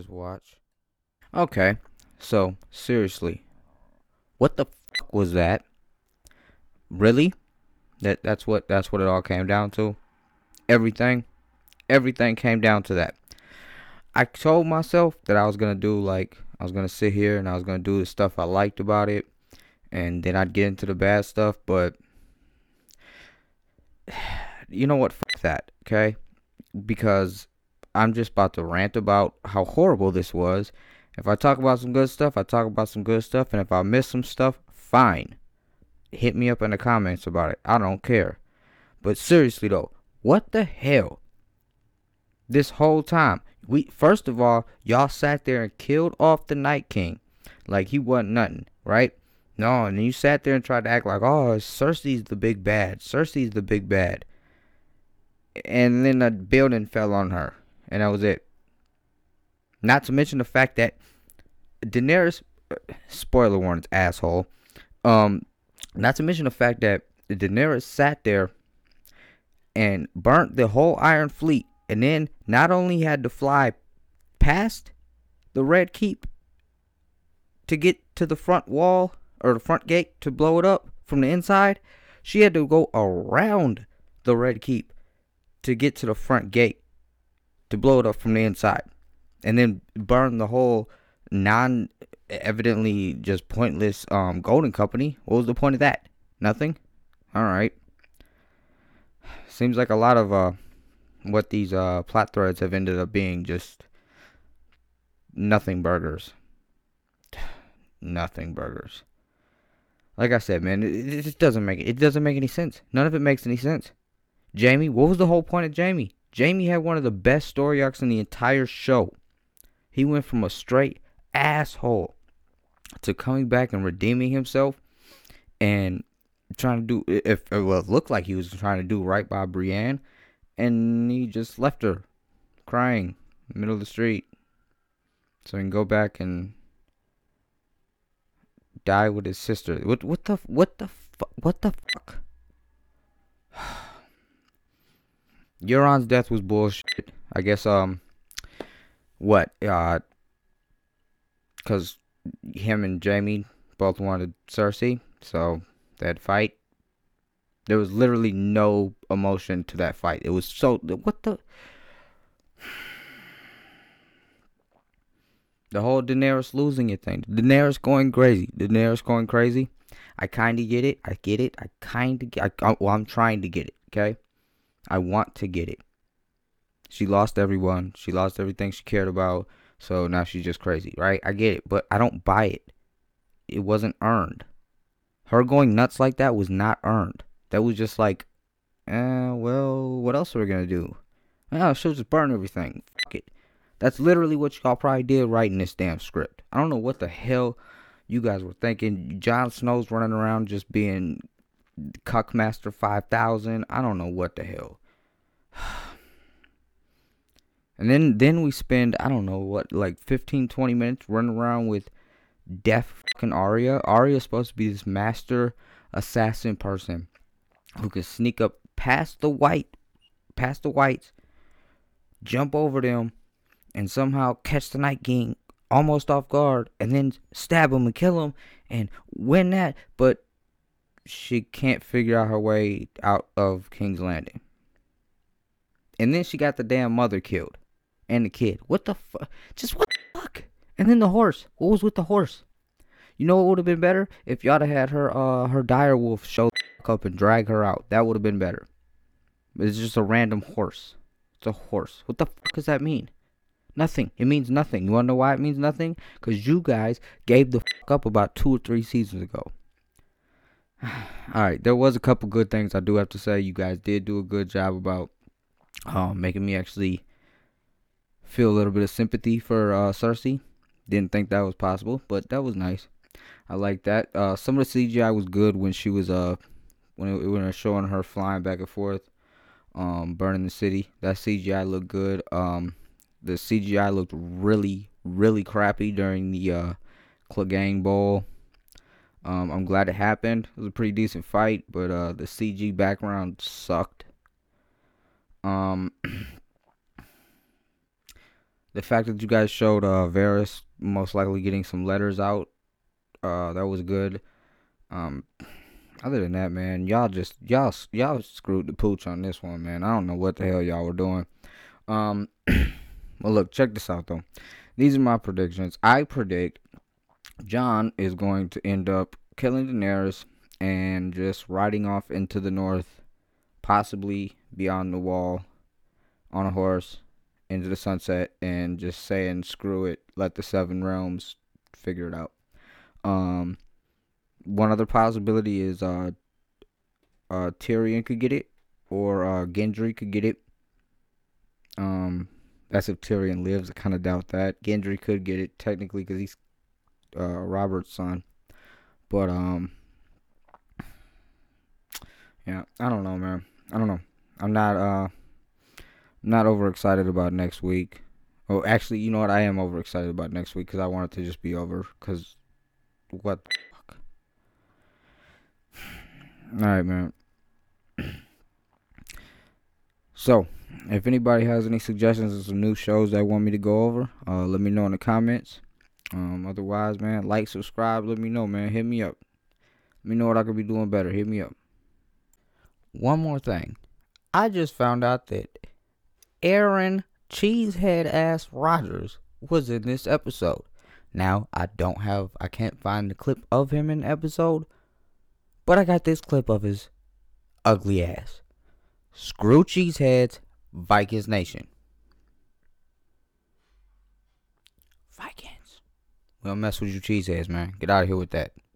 just watch. Okay, so seriously, what the fuck was that? Really? That's what it all came down to. Everything, everything came down to that. I told myself that I was gonna do like I was gonna sit here and I was gonna do the stuff I liked about it, and then I'd get into the bad stuff. But you know what? Fuck that. Okay, because I'm just about to rant about how horrible this was. If I talk about some good stuff, I talk about some good stuff, and if I miss some stuff, fine. Hit me up in the comments about it. I don't care. But seriously though, what the hell? This whole time, we first of all, y'all sat there and killed off the Night King like he wasn't nothing, right? No, and then you sat there and tried to act like, oh, Cersei's the big bad. Cersei's the big bad. And then a building fell on her, and that was it. Not to mention the fact that Daenerys, spoiler warnings, asshole. Um, Not to mention the fact that Daenerys sat there and burnt the whole Iron Fleet, and then not only had to fly past the Red Keep to get to the front wall or the front gate to blow it up from the inside, she had to go around the Red Keep to get to the front gate to blow it up from the inside, and then burn the whole evidently just pointless Golden Company. What was the point of that? Nothing. All right. Seems like a lot of what these plot threads have ended up being just nothing burgers. Nothing burgers. Like I said, man, it just doesn't make it doesn't make any sense. None of it makes any sense. Jaime, what was the whole point of Jaime? Jaime had one of the best story arcs in the entire show. He went from a straight asshole to coming back and redeeming himself and trying to do it looked like he was trying to do right by Brienne, and he just left her crying in the middle of the street so he can go back and die with his sister. What the fuck? Euron's death was bullshit. I guess what because him and Jaime both wanted Cersei, so that fight, there was literally no emotion to that fight. It was so what the whole Daenerys losing it thing. Daenerys going crazy. I kind of get it. I get it. I'm trying to get it. Okay, I want to get it. She lost everyone. She lost everything she cared about. So now she's just crazy, right? I get it, but I don't buy it. It wasn't earned. Her going nuts like that was not earned. That was just like, well, what else are we gonna do? Oh, she'll just burn everything. Fuck it. That's literally what y'all probably did writing this damn script. I don't know what the hell you guys were thinking. Jon Snow's running around just being Cuckmaster 5000. I don't know what the hell. And then we spend, I don't know what, like 15, 20 minutes running around with deaf fucking Arya. Arya's supposed to be this master assassin person who can sneak up past the whites, jump over them, and somehow catch the Night King almost off guard, and then stab him and kill him and win that. But she can't figure out her way out of King's Landing. And then she got the damn mother killed. And the kid. What the fuck? Just what the fuck? And then the horse. What was with the horse? You know what would have been better? If y'all had her direwolf show the up and drag her out. That would have been better. But it's just a random horse. It's a horse. What the fuck does that mean? Nothing. It means nothing. You wanna know why it means nothing? Because you guys gave the fuck up about 2 or 3 seasons ago. Alright, there was a couple good things I do have to say. You guys did do a good job about making me actually feel a little bit of sympathy for Cersei. Didn't think that was possible, but that was nice. I like that. Some of the CGI was good when she was when it was showing her flying back and forth, burning the city. That CGI looked good. The CGI looked really, really crappy during the Clegane Bowl. I'm glad it happened. It was a pretty decent fight, but the CG background sucked. The fact that you guys showed Varys most likely getting some letters out, that was good. Um, Other than that, man, y'all screwed the pooch on this one, man. I don't know what the hell y'all were doing. Um, well, look, check this out though. These are my predictions. I predict Jon is going to end up killing Daenerys and just riding off into the north, possibly beyond the wall, on a horse into the sunset, and just saying screw it, let the Seven Realms figure it out. Um, One other possibility is Tyrion could get it, or Gendry could get it. That's if Tyrion lives. I kind of doubt that. Gendry could get it technically because he's Robert's son. But yeah, I don't know, man. I don't know. I'm not overexcited about next week. Oh, actually, you know what? I am overexcited about next week because I want it to just be over. Because what the fuck? All right, man. So, if anybody has any suggestions of some new shows that want me to go over, let me know in the comments. Otherwise, man, like, subscribe, let me know, man. Hit me up. Let me know what I could be doing better. Hit me up. One more thing. I just found out that Aaron Cheesehead Ass Rodgers was in this episode. Now, I can't find the clip of him in the episode, but I got this clip of his ugly ass. Screw Cheeseheads, Vikings Nation. Vikings. We don't mess with you cheeseheads, man. Get out of here with that.